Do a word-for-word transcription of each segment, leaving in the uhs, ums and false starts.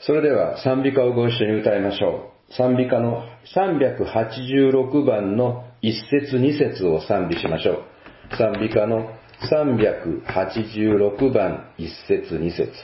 それでは賛美歌をご一緒に歌いましょう。賛美歌のさんびゃくはちじゅうろくばんのいち節に節を賛美しましょう。賛美歌のさんびゃくはちじゅうろくばんいち節に節。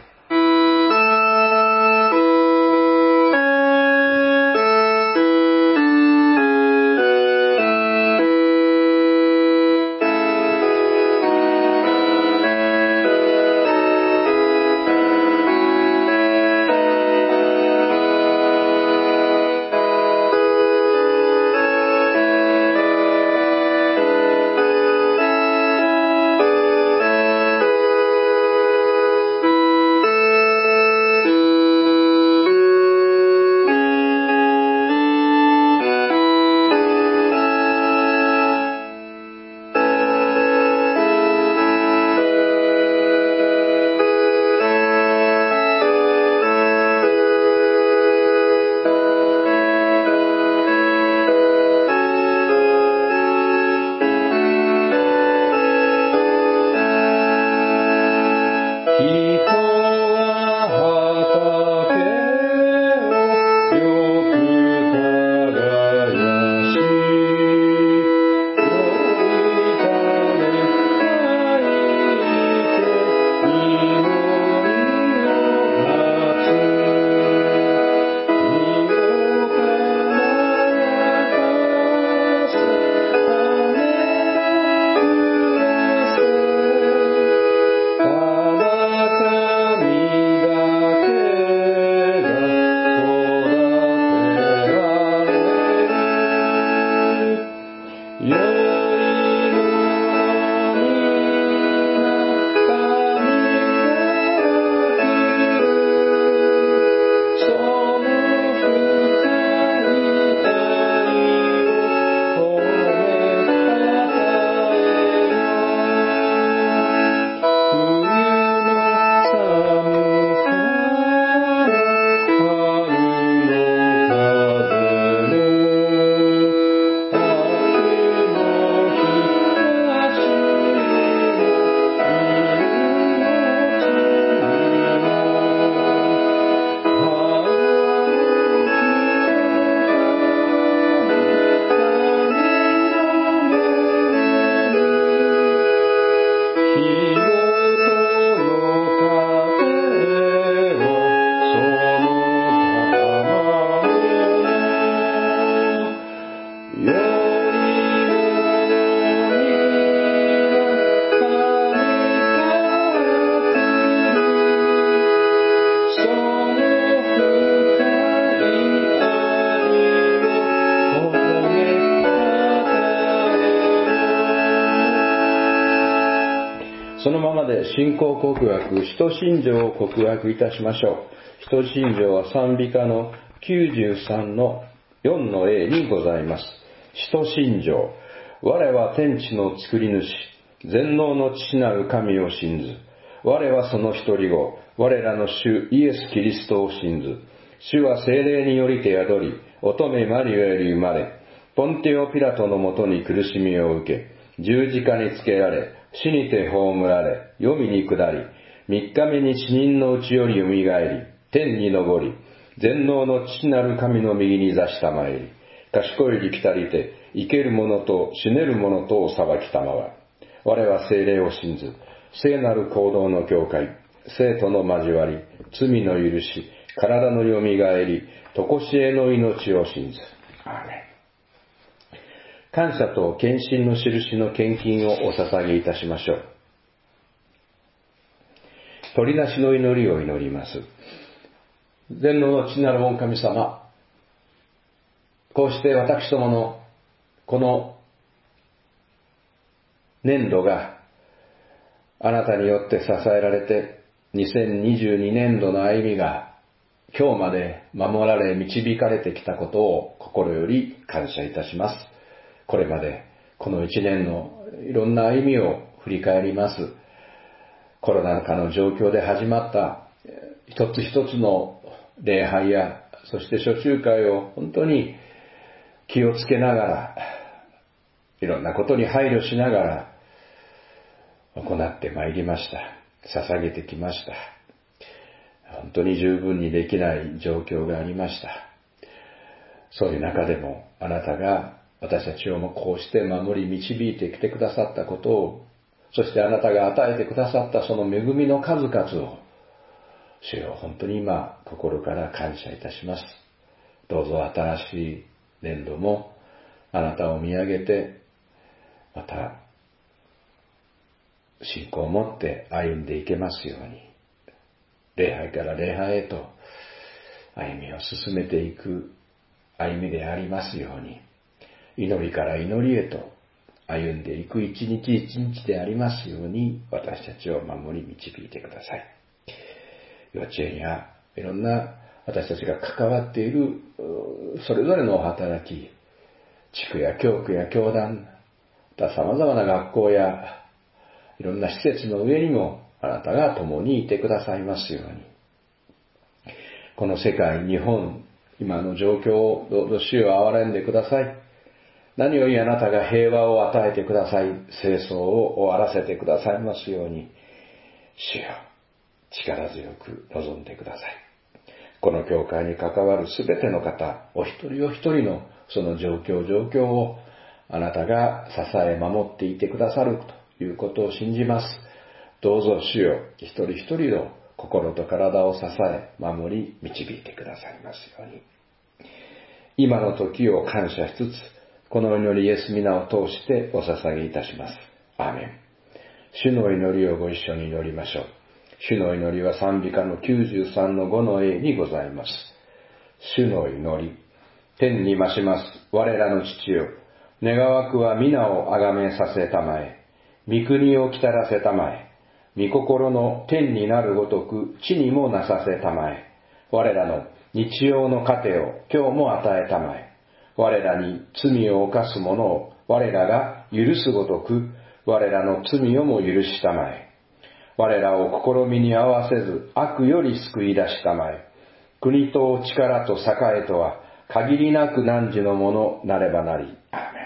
そのままで信仰告白、使徒信条を告白いたしましょう。使徒信条は賛美歌のきゅうじゅうさんのよんの A にございます。使徒信条。我は天地の作り主、全能の父なる神を信ず。我はその一人子、我らの主イエス・キリストを信ず。主は聖霊によりて宿り、乙女マリアより生まれ、ポンテオ・ピラトのもとに苦しみを受け、十字架につけられ、死にて葬られ、黄泉に下り、三日目に死人のうちより蘇り、天に昇り、全能の父なる神の右に座したまえり、賢い力たりて、生ける者と死ねる者とを裁きたまわ。我は聖霊を信ず、聖なる行動の教会、生徒の交わり、罪の許し、体のよみがえり、とこしえの命を信ず。アーメン。感謝と献身の印の献金をお捧げいたしましょう。取りなしの祈りを祈ります。全能の父なる御神様、こうして私どものこの年度があなたによって支えられて、にせんにじゅうにねんどの歩みが今日まで守られ導かれてきたことを心より感謝いたします。これまでこのいちねんのいろんな歩みを振り返ります。コロナ禍の状況で始まった一つ一つの礼拝や、そして初中会を本当に気をつけながら、いろんなことに配慮しながら行ってまいりました。捧げてきました。 本当に十分にできない状況がありました。そういう中でもあなたが私たちをもこうして守り導いてきてくださったことを、そしてあなたが与えてくださったその恵みの数々を、主よ、本当に今心から感謝いたします。どうぞ新しい年度もあなたを見上げて、また信仰を持って歩んでいけますように、礼拝から礼拝へと歩みを進めていく歩みでありますように、祈りから祈りへと歩んでいく一日一日でありますように、私たちを守り導いてください。幼稚園やいろんな私たちが関わっているそれぞれの働き、地区や教区や教団、また様々な学校やいろんな施設の上にもあなたが共にいてくださいますように、この世界、日本、今の状況をどうぞ主よ憐れんでください。何よりあなたが平和を与えてください、清掃を終わらせてくださいますように、主よ、力強く望んでください。この教会に関わるすべての方、お一人お一人のその状況状況をあなたが支え守っていてくださるということを信じます。どうぞ主よ、一人一人の心と体を支え、守り、導いてくださいますように。今の時を感謝しつつ、この祈りイエス皆を通してお捧げいたします。アーメン。主の祈りをご一緒に祈りましょう。主の祈りは賛美歌のきゅうじゅうさんのごの A にございます。主の祈り。天に増します我らの父よ。願わくは皆をあがめさせたまえ。御国をきたらせたまえ。御心の天になるごとく地にもなさせたまえ。我らの日曜の糧を今日も与えたまえ。我らに罪を犯す者を我らが許すごとく我らの罪をも許したまえ。我らを試みに合わせず悪より救い出したまえ。国と力と栄とは限りなく汝のものなればなり。アーメン。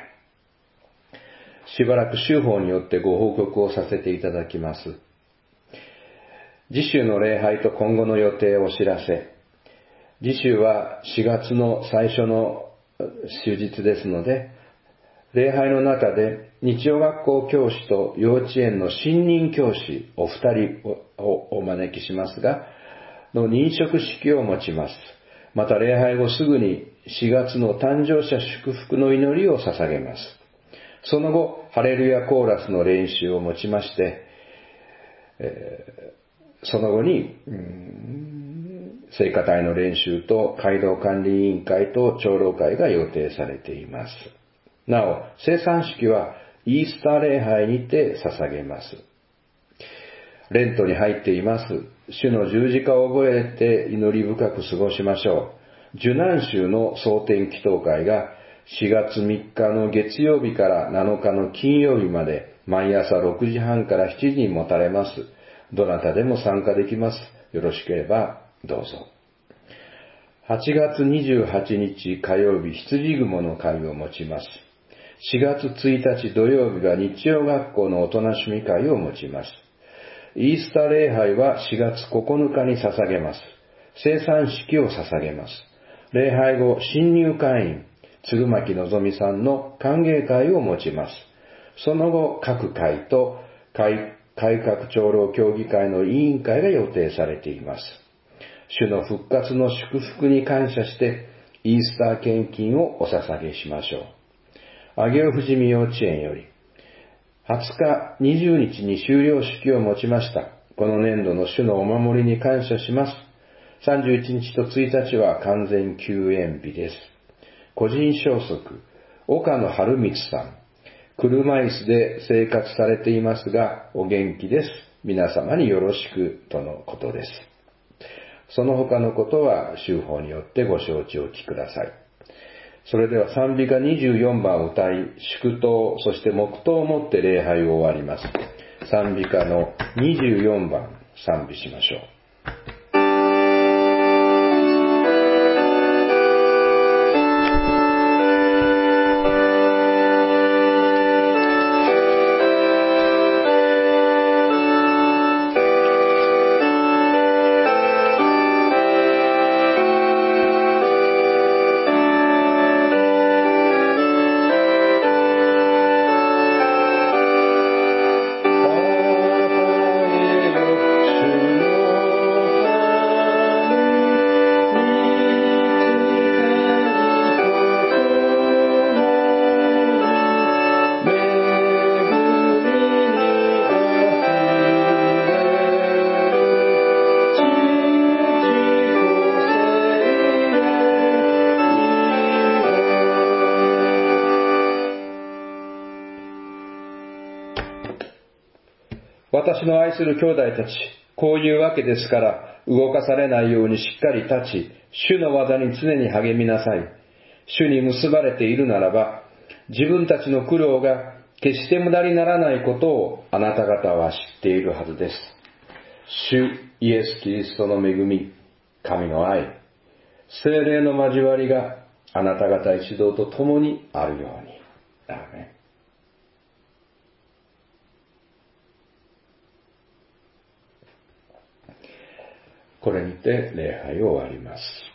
しばらく週報によってご報告をさせていただきます。次週の礼拝と今後の予定をお知らせ。次週はしがつの最初の終日ですので、礼拝の中で日曜学校教師と幼稚園の新任教師お二人をお招きしますが、の認職式を持ちます。また礼拝後すぐにしがつの誕生者祝福の祈りを捧げます。その後、ハレルヤコーラスの練習を持ちまして、えー、その後に、聖歌隊の練習と街道管理委員会と長老会が予定されています。なお、聖餐式はイースター礼拝にて捧げます。レントに入っています。主の十字架を覚えて祈り深く過ごしましょう。受難週の蒼天祈祷会がしがつみっかの月曜日からなのかの金曜日まで毎朝ろくじはんからしちじに持たれます。どなたでも参加できます。よろしければどうぞ。はちがつにじゅうはちにち火曜日、羊雲の会を持ちます。しがつついたち土曜日は日曜学校の大人趣味会を持ちます。イースター礼拝はしがつここのかに捧げます。聖餐式を捧げます。礼拝後、新入会員、鶴巻のぞみさんの歓迎会を持ちます。その後、各会と改革長老協議会の委員会が予定されています。主の復活の祝福に感謝して、イースター献金をお捧げしましょう。上尾富士見幼稚園より、はつか、にじゅうにちに修了式を持ちました。この年度の主のお守りに感謝します。さんじゅういちにちとついたちは完全休園日です。個人消息、岡野春光さん。車椅子で生活されていますが、お元気です。皆様によろしくとのことです。その他のことは、修法によってご承知おきください。それでは賛美歌にじゅうよんばんを歌い、祝祷、そして黙祷をもって礼拝を終わります。賛美歌のにじゅうよんばん、賛美しましょう。 私の愛する兄弟たち、こういうわけですから、動かされないようにしっかり立ち、主の技に常に励みなさい。主に結ばれているならば、自分たちの苦労が決して無駄にならないことをあなた方は知っているはずです。主イエス・キリストの恵み、神の愛、聖霊の交わりがあなた方一同と共にあるように。アーメン。これにて礼拝を終わります。